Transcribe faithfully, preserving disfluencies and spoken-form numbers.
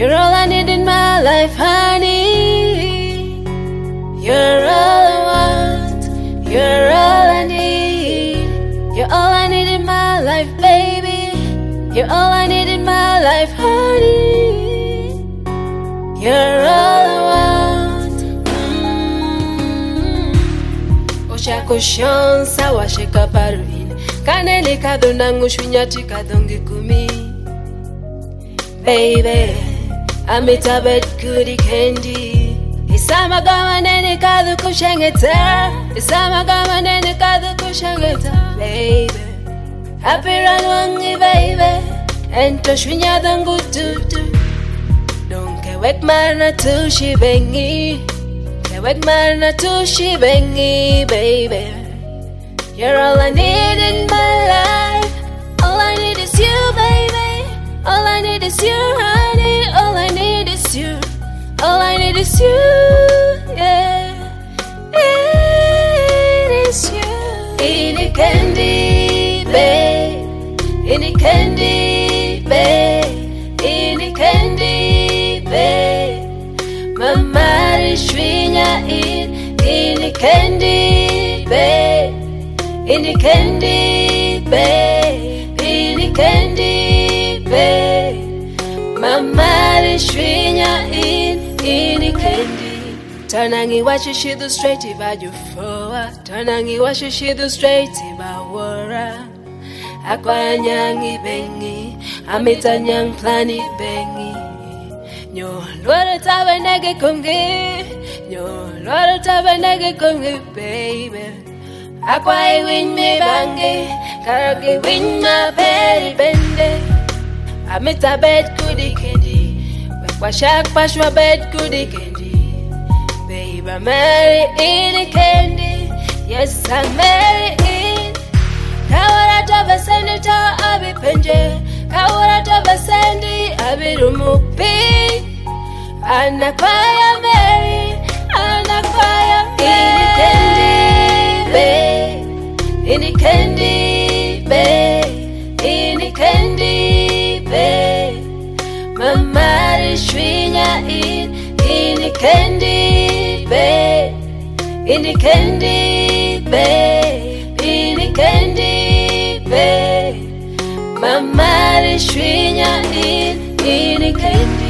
You're all I need in my life, honey. You're all I want. You're all I need. You're all I need in my life, baby. You're all I need in my life, honey. You're all I want. Mm-hmm. Oshako shansa washika paruin. Kanele kadunangu shunyati kadongi kumi. Baby, I'm a tabet goody candy. Isama gama nene kadu kushangeta. Isama gama nene kadu kushangeta. Baby, happy run wangi baby. Ento shwinya dangu tutu. Don't ke wek marna tu shi bengi. Ke wek marna tu shi bengi, baby. You're all I need in my life. All I need is you, baby. All I need is you, honey. All I need is you. All I need is you, yeah. It is you. Any candy, babe. Any candy, babe. Any candy, babe. Mama is shwinya in. Any candy, babe. Any candy, babe. Any candy, babe. Mama is shwinya in. Any candy. Tanangi washi shidu straight iba jufoa. Tanangi washi shidu straight iba wara. Akwa nyangi bengi. Amita nyang plani bengi. Nyo loro tabe nege kungi. Nyo loro tabe nege kungi, baby. Akwa iwin me bangi. Karagi win ma peri bende. Amita bed kudi kendi. Washak pashwa bed goody candy. Babe, I'm married in a candy. Yes, I'm married in. Kawara tava sendi ta abi penje. Kawara tava sendi abi rumupi. Anakwaya Mary. Anakwaya Mary. In a candy, babe. In a candy, babe. In a candy, babe. Mama is shwinya in. In the candy, babe. In the candy, babe. In the candy, babe. Mama is shwinya in. In the candy.